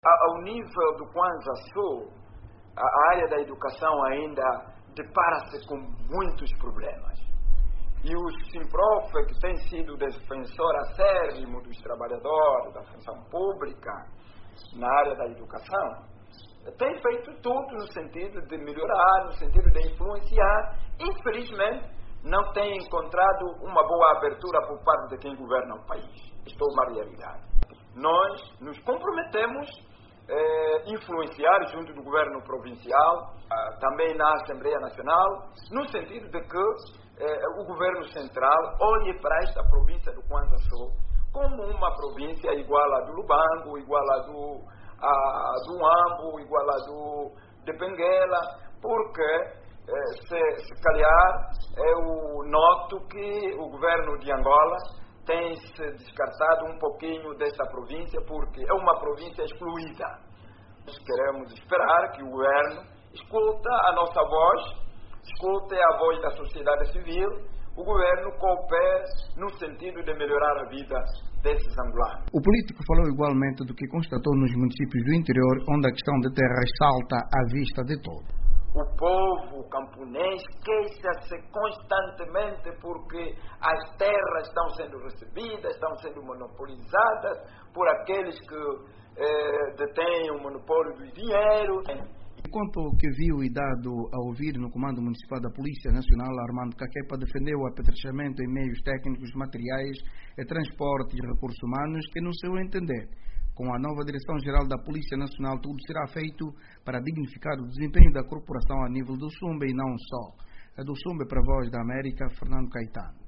Ao nível do Kwanza Sul, a área da educação ainda depara-se com muitos problemas. E o Simprof, que tem sido defensor acérrimo dos trabalhadores da função pública na área da educação, tem feito tudo no sentido de melhorar, no sentido de influenciar. Infelizmente, não tem encontrado uma boa abertura por parte de quem governa o país. Isto é uma realidade. Nós nos comprometemos influenciar junto do governo provincial, também na Assembleia Nacional, no sentido de que o governo central olhe para esta província do Kwanza Sul como uma província igual à do Lubango, igual à do Ambo, igual à de Benguela, porque se calhar eu noto que o governo de Angola tem se descartado um pouquinho desta província, porque é uma província excluída. Nós queremos esperar que o governo escuta a nossa voz, escute a voz da sociedade civil, o governo coopere no sentido de melhorar a vida desses angolanos. O político falou igualmente do que constatou nos municípios do interior, onde a questão de terras salta à vista de todos. O povo camponês queixa-se constantemente porque as terras estão sendo recebidas, estão sendo monopolizadas por aqueles que detêm o monopólio do dinheiro. Quanto ao que viu e dado a ouvir no Comando Municipal da Polícia Nacional, Armando Caquepa defendeu o apetrechamento em meios técnicos, materiais e transporte de recursos humanos que, no seu entender, com a nova Direção-Geral da Polícia Nacional, tudo será feito para dignificar o desempenho da corporação a nível do Sumbe e não só. É do Sumbe para a Voz da América, Fernando Caetano.